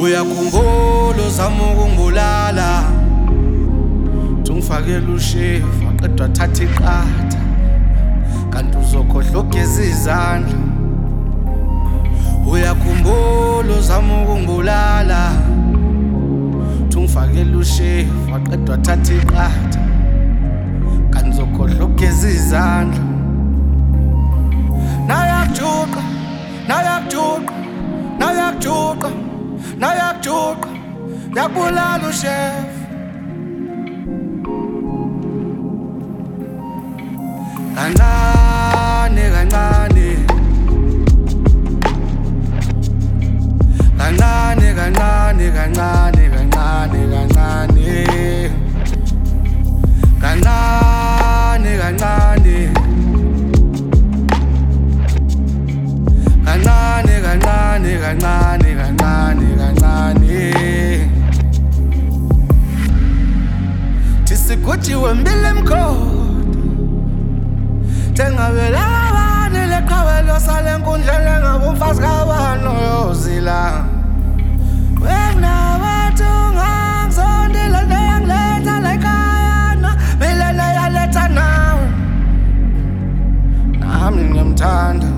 Uyakhumbula uzama ukungibulala, ungifakela ushevu waqeda wathatha iqatha, kanti uzokhohlwa ukugeza izandla. Uyakhumbula uzama ukungibulala, ungifakela ushevu waqeda wathatha iqatha, kanti uzokhohlwa ukugeza izandla. Nayakujuqa, nayakujuqa, nayakujuqa, nayakujuqa, yakubulala ushevu. Kancane kancane, kancane kancane kancane kancane kancane, kancane kancane, kancane kancane kancane kancane kancane. Tisigujiwe mbili mkhoda, tengabela abane leqhawelo sale nkundleni engabumfazi kabani oyozila. Wena bathu ngangizondile nto yangiletha la ekhayana, mina neyaletha nawe, nami ngiyamthanda.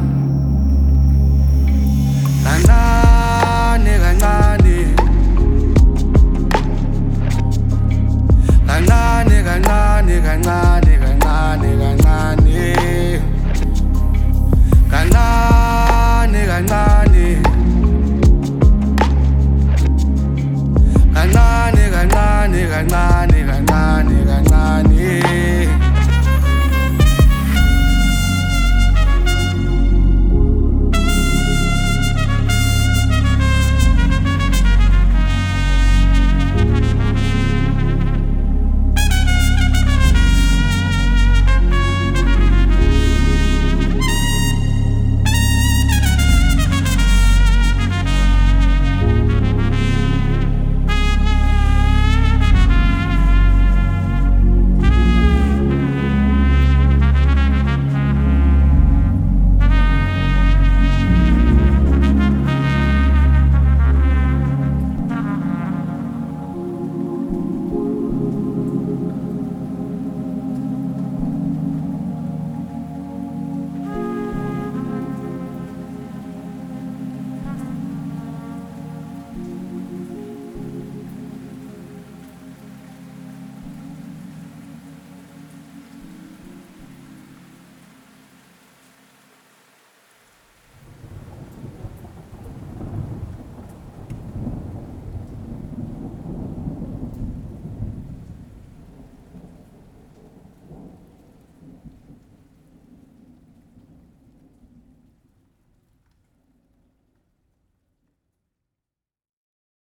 Kancane kancane, kancane kancane kancane.